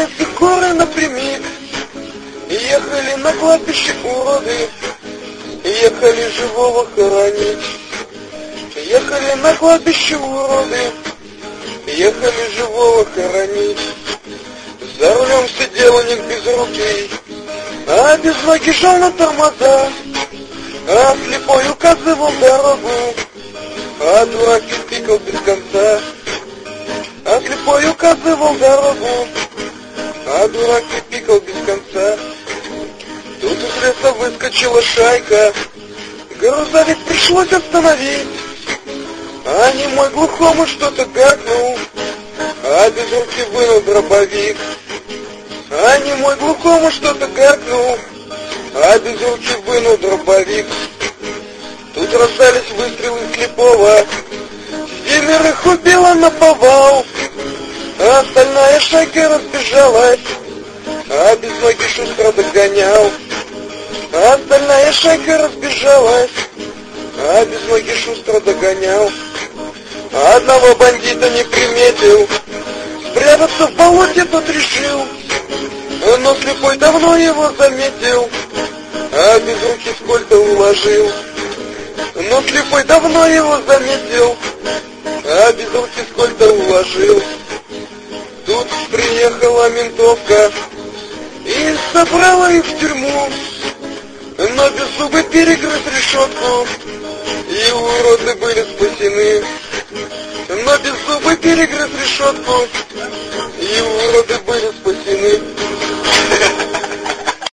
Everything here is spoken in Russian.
Ехали в горы напрямик, ехали на кладбище уроды, ехали живого хоронить. Ехали на кладбище уроды, ехали живого хоронить. За рулем сидел у них безрукий, а без ноги жал на тормоза, а слепой указывал дорогу, а дурак пикал без конца. А слепой указывал дорогу, а дурак пикал без конца. Тут из леса выскочила шайка, грузовик пришлось остановить. А немой глухому что-то гаркнул, а без руки вынул дробовик. А немой глухому что-то гаркнул, а без руки вынул дробовик. Тут раздались выстрелы слепого, 7 убила наповал, а остальная шайка разбежалась, а без ноги шустро догонял. А остальная шайка разбежалась, а без ноги шустро догонял. А одного бандита не приметил, спрятаться в болоте тот решил, но слепой давно его заметил, а без руки сколько уложил. Но слепой давно его заметил, а без руки сколько уложил. Тут приехала ментовка и забрала их в тюрьму, но без зубы перегрыз решетку, и уроды были спасены. Но без зубы перегрыз решетку, и уроды были спасены.